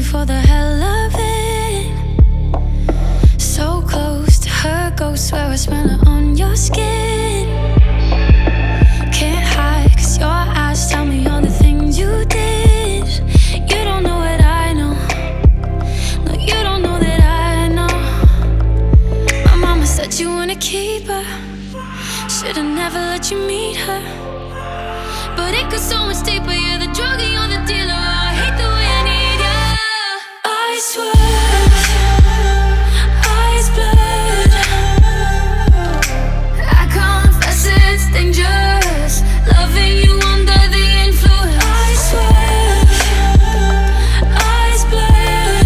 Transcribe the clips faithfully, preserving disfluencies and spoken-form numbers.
for the hell of it. So close to her ghost, swear I smell it on your skin. Can't hide, cause your eyes tell me all the things you did. You don't know what I know. No, you don't know that I know. My mama said you wanna keep her. Should've never let you meet her. But it goes so much deeper. You're the drug and you're the dealer. I hate the way I need ya. I swear, eyes blood. I confess it's dangerous, loving you under the influence. I swear, eyes blood.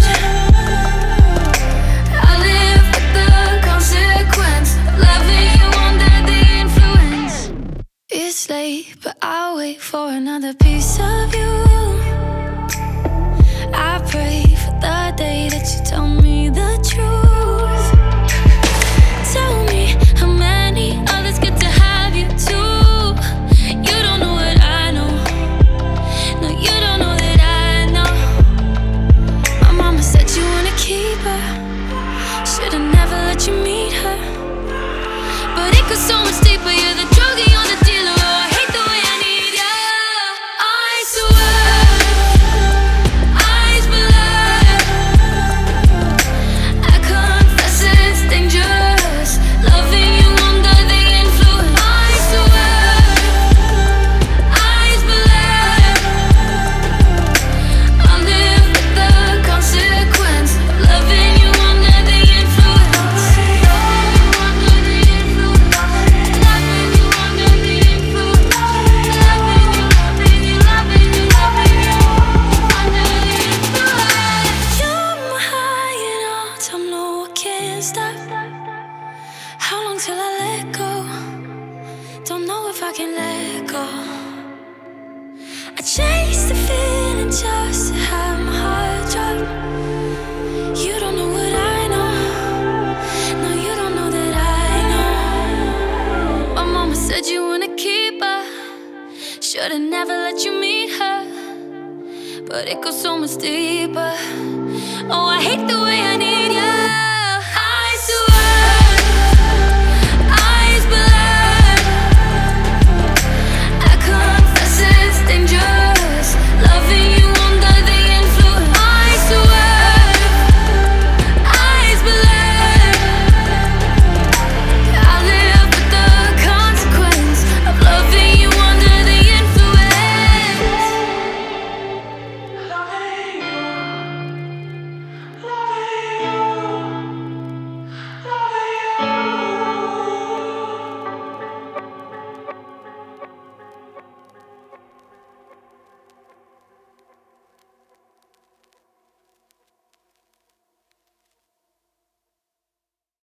I live with the consequence, loving you under the influence. It's late, but I'll wait for another piece of you. I pray for the day that you tell me the truth. Tell me how many others get to have you too. You don't know what I know. No, you don't know that I know. My mama said you wanna keep her. Should've never let you meet her. But it goes so much deeper. You're the drug and you're the dealer. I hate the way I need ya. I swear, eyes blood. I confess it's dangerous, loving you under the influence. I swear, eyes blood. I live with the consequence, loving you under the influence. Loving you under the influence. Loving you under the influence. Loving you, loving you, loving you, loving you under the influence. You're my high and all time low, I can't stop. How long till I let go? Don't know if I can let go. I chase the feeling just to have my heart drop. You don't know what I know. No, you don't know that I know. My mama said you wanna keep her. Should've never let you meet her. But it goes so much deeper. Oh, I hate the way I need ya.